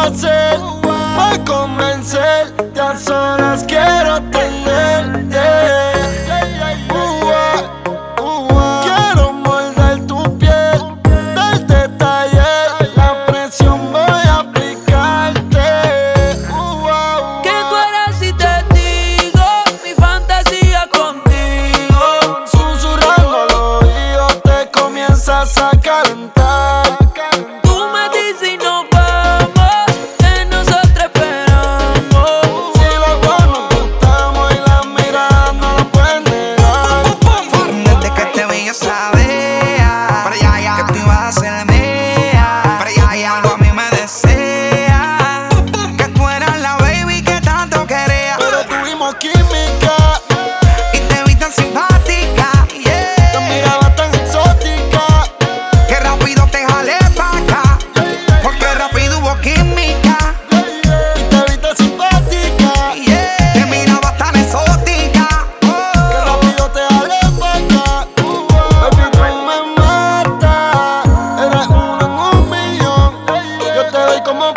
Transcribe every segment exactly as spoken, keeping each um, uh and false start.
hacer para convencerte? A solas quiero tenerte. Uh, uh, quiero morder tu piel, darte detalle, la presión voy a aplicarte. Uh, uh, ¿Qué tú harás si te digo mi fantasía contigo? Susurrando al oído te comienzas a calentar. Tú me dices y nos vamos, que nosotros esperamos. Si los dos nos gustamos y las miradas no lo pueden negar. Desde que te vi yo sabía para allá, ya, que tú ibas a ser mía. Para allá, ya, algo a mí me desea, que tú eras la baby que tanto quería. Pero tuvimos química Y te vi tan simpática, yeah. te miraba tan exótica. Que rápido te jalé pa' acá, porque rápido hubo química, Y te vi tan simpática yeah. Te miraba tan exótica, que oh. rápido te jalé pa' acá. Baby, tú me matas, eres uno en un millón. Yo te doy como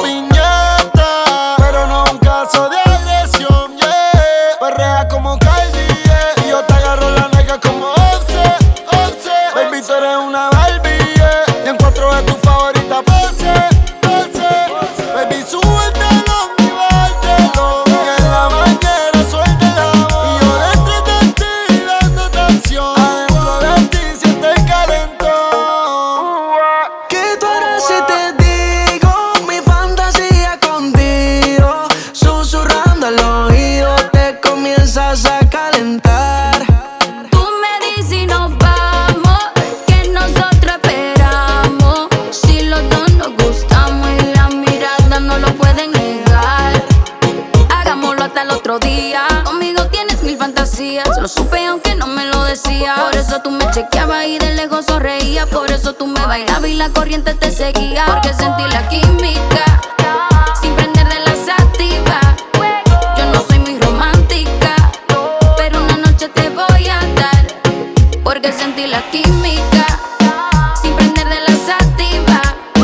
piñata, pero no un caso de agresión, yeah. Perrea como Cardi, yeah. Y yo te agarro la nalga como Offset, Offset. Baby, tú eres una Barbie, yeah. Y en cuatro de tu favorita pose, pose. Baby, súbetelo y bártelo. Y en la bañera suéltela. Y yo dentro de ti dándote acción. Adentro de ti siente el calentón. ¿Qué tú harás si te digo mi fantasía contigo? Susurrando al oído te comienzas a calentar. Tú me dices y nos vamos, que nosotros esperamos. Si los dos nos gustamos y las miradas no lo pueden negar. Hagámoslo hasta el otro día. Conmigo tienes mil fantasías, lo supe aunque no me lo decías. Por eso tú me chequeabas y de lejos sonreías. Por eso tú me bailabas y la corriente te seguía. Porque sentí la química sin prender de la sativa. Yo no soy muy romántica, pero una noche te voy a dar. Porque sentí la química sin prender de la sativa.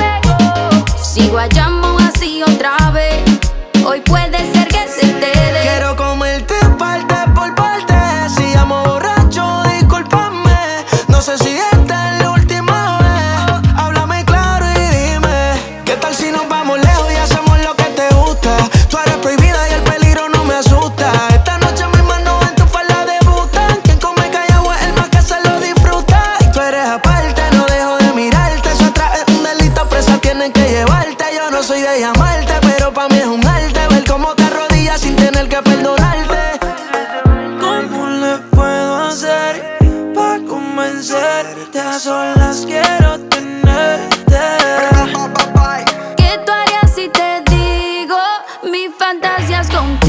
Si guayamos así otra vez, hoy puede ser que se te dé. Quiero comerte parte por parte. Si llamo borracho, discúlpame. No sé si esta es la última vez. Háblame claro y dime, ¿qué tal si nos vamos lejos y hacemos lo que te gusta? Tú eres prohibida y el peligro no me asusta. Esta noche mis manos en tu falda debutan. Quien come callado es el más que se lo disfruta. Y tú eres aparte, no dejo de mirarte. Eso atrás es un delito, presa tienen que llevarte. Yo no soy de llamarte, pero pa' mí es un arte ver cómo te arrodillas sin tener que perdonarte. ¿Cómo le puedo hacer pa' convencerte? A solas quiero tenerte. ¿Qué tú harías si te digo mis fantasías contigo?